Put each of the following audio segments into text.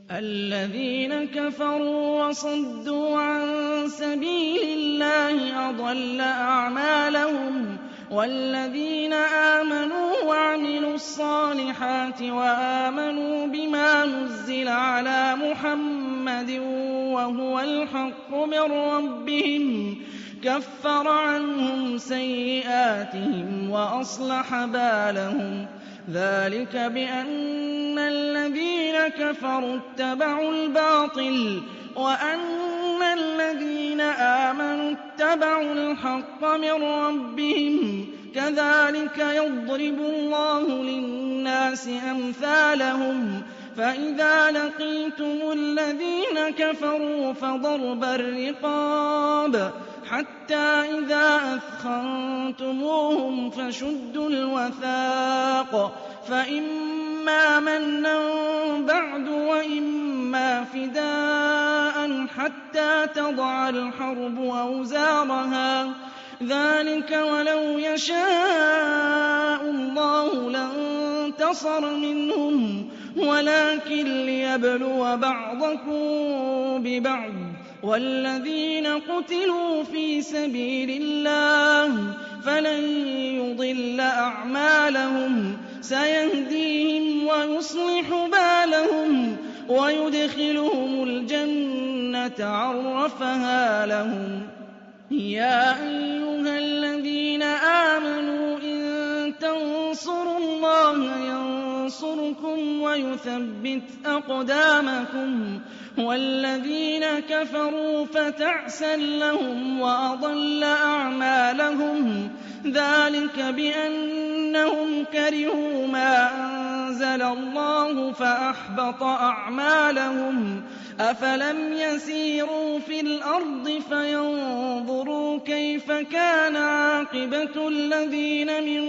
الذين كفروا وصدوا عن سبيل الله أضل أعمالهم والذين آمنوا وعملوا الصالحات وآمنوا بما نزل على محمد وهو الحق من ربهم كفر عنهم سيئاتهم وأصلح بالهم ذلك بأن الذين كفروا اتبعوا الباطل وأن الذين آمنوا اتبعوا الحق من ربهم كذلك يضرب الله للناس أمثالهم فإذا لقيتم الذين كفروا فضرب الرقاب حتى إذا أثخنتموهم فشدوا الوثاق فإما منا بعد وإما فداء حتى تضع الحرب أوزارها ذلك ولو يشاء الله لانتصر منهم ولكن ليبلو بعضكم ببعض والذين قتلوا في سبيل الله فلن يضل أعمالهم سيهديهم ويصلح بالهم ويدخلهم الجنة عرفها لهم يا أيها الذين آمنوا إن تنصروا الله ينصركم ويثبت أقدامكم والذين كفروا فتعسا لهم وأضل أعمالهم ذلك بأنهم كرهوا ما أنزل الله فأحبط أعمالهم أفلم يسيروا في الأرض فينظروا كيف كان عاقبة الذين من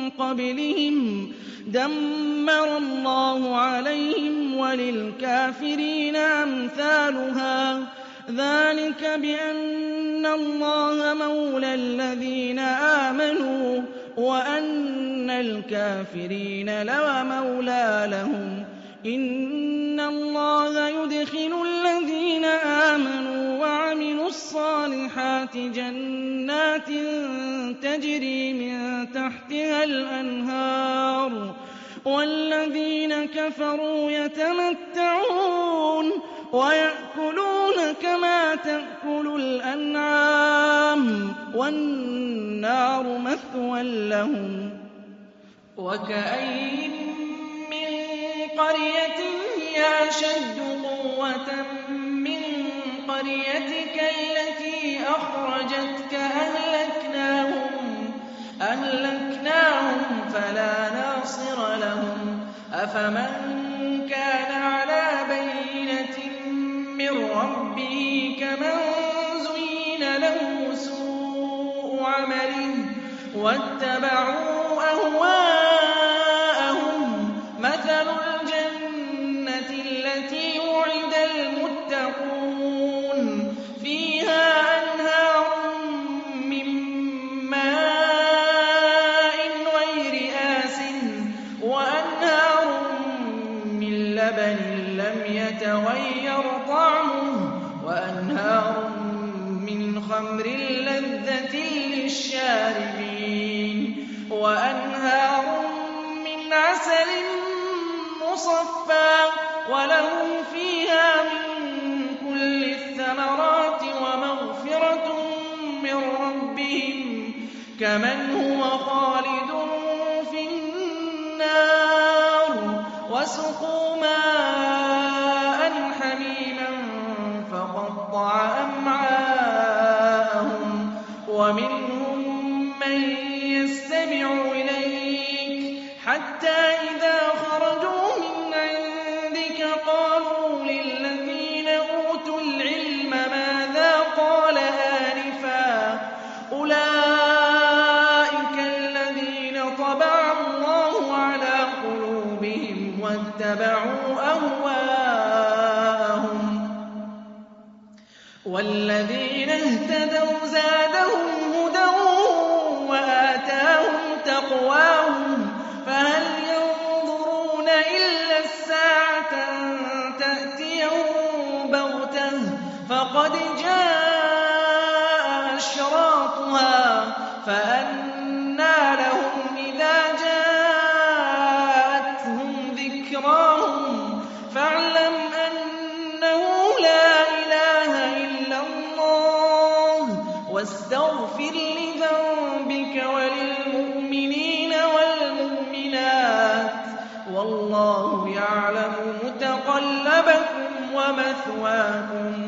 قبلهم دمر الله عليهم وللكافرين أمثالها ذلك بأن الله مولى الذين آمنوا وأن الكافرين لا مولى لهم إن الله يدخل الذين آمنوا وعملوا الصالحات جنات تجري من تحتها الأنهار والذين كفروا يتمتعون ويأكلون كما تأكل الأنعام والنار مثوى لهم وكأين من قرية هي أشد قوة من قريتك التي أخرجتك أهلكناهم فلا ناصر لهم أفمن كان على بينة من ربه كمن زين له سوء عمله واتبعوا أهواءهم مثل الجنة التي وعد المتقون فيها أنهار من ماء غير آسٍ وأنهار من لبن لم يتغير طعمه وأنهار من خمر لذة للشاربين وأنهار من عسل مصفى ولهم فيها من كل الثمرات ومغفرة من ربهم كمن هو خالد في النار وسقوا ماء حميما فقطع أمعاءهم ومنهم من يستمع إليك حتى إذا خرجوا من عندك قالوا للذين أوتوا العلم ماذا قال آنفا أولئك الذين طبع الله على قلوبهم واتبعوا أهواءهم والذين اهتدوا زادهم هدى وآتاهم تقواهم فهل ينظرون إلا الساعة أن تأتي فقد جاء أشراطها فأنى لهم إذا جاءتهم ذكراهم فاعلم أنه لا إله إلا الله واستغفر لذنبك وللمؤمنين والمؤمنات والله يعلم متقلبكم ومثواكم.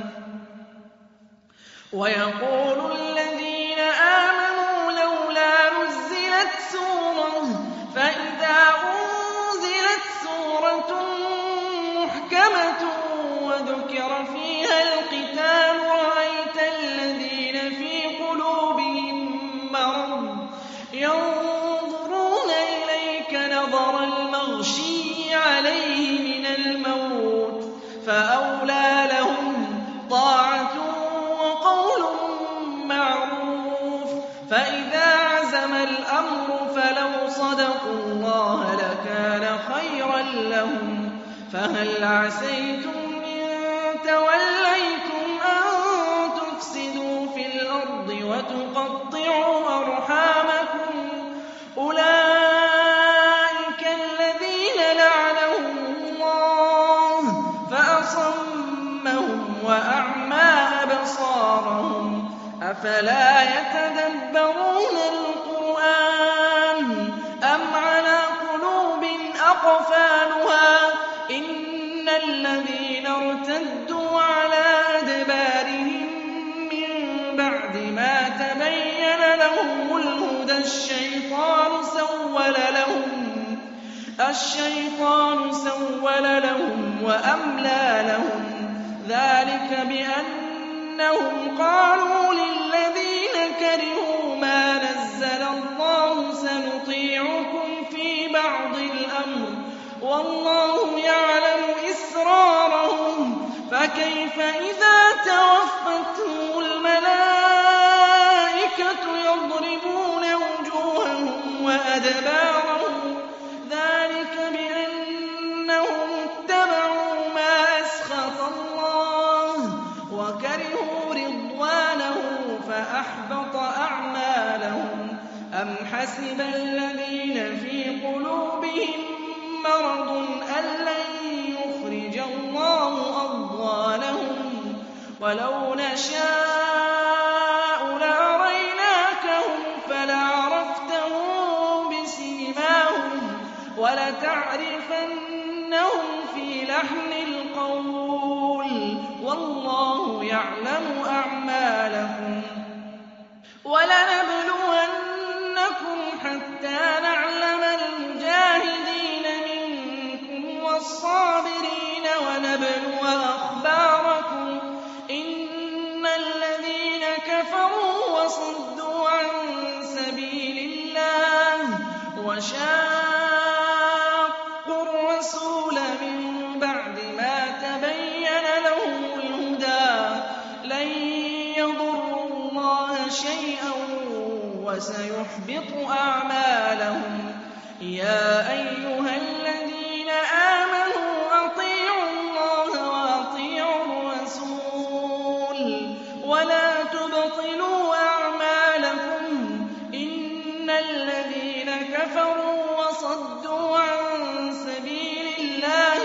ويقول الذين آمنوا لولا نزلت سورة فإذا أنزلت سورة محكمة وذكر فيها القتال رأيت الذين في قلوبهم مرض ينظرون إليك نظر المغشي عليه من الموت فأولى لهم طاعة وقول معروف فإذا عزم الأمر فلو صدقوا الله لكان خيرا لهم فهل عسيتم إن توليتم أن تفسدوا في الأرض وتقطعوا أرحامكم أولئك الذين لعنهم الله فأصمهم وأعمى أبصارهم أفلا يتدبرون القرآن أم على قلوب أقفالها إن الذين ارتدوا على أدبارهم من بعد ما تبين لهم الهدى الشيطان سول لهم وأملى لهم ذلك بأنهم قالوا للذين كرهوا ما نزل الله سنطيعكم في بعض الأمر والله يعلم إسرارهم فكيف إذا توفتهم الملائكة يضربون وجوههم وأدبارهم ذلك بأنهم اتبعوا ما أسخط الله وكرهوا رضوانه فأحبط أعمالهم أم حسب الذين في قلوبهم مرض أن لن يخرج الله أضغانهم ولو نشاء لأريناكهم فلعرفتهم بسيماهم ولتعرفنهم في لحن القول والله يعلم أعمالكم ولنبلونكم حتى نعلم المجاهدين منكم والصابرين ونبلو أخباركم إن الذين كفروا وصدوا عن سبيل الله وشاقوا الرسول من بعد ما تبين لهم الهدى لن يضروا الله شيئا وسيحبط أعمالهم يا أيها الذين آمنوا أطيعوا الله وأطيعوا الرسول ولا تبطلوا أعمالكم إن الذين كفروا وصدوا عن سبيل الله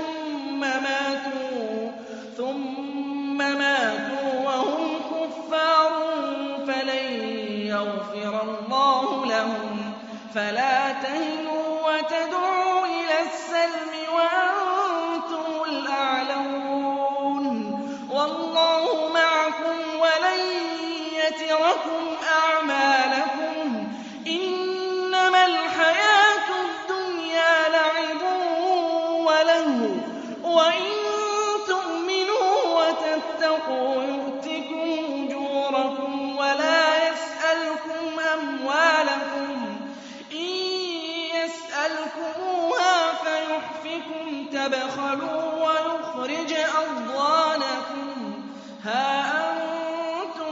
ثم ماتوا وهم كفار فلن يغفر الله لهم فلا تهنوا وتدعوا إلى السلم وأنتم الأعلون والله معكم ولن يتركم أعمالكم إنما الحياة الدنيا لعب ولهو وإن تؤمنوا وتتقوا يؤتكم أجوركم ولا يسألكم أموالكم إن يسألكموها فيحفكم تبخلوا ويخرج أضغانكم ها أنتم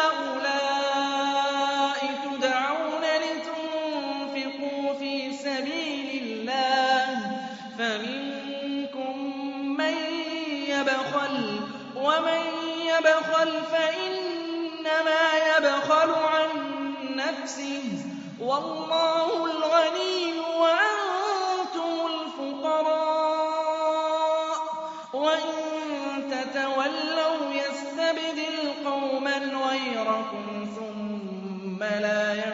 هؤلاء تدعون لتنفقوا في سبيل الله فمنكم من يبخل ومن يبخل فإنما يبخل عن نفسه والله الغني وأنتم الفقراء وإن تتولوا يستبدل قوما غيركم ثم لا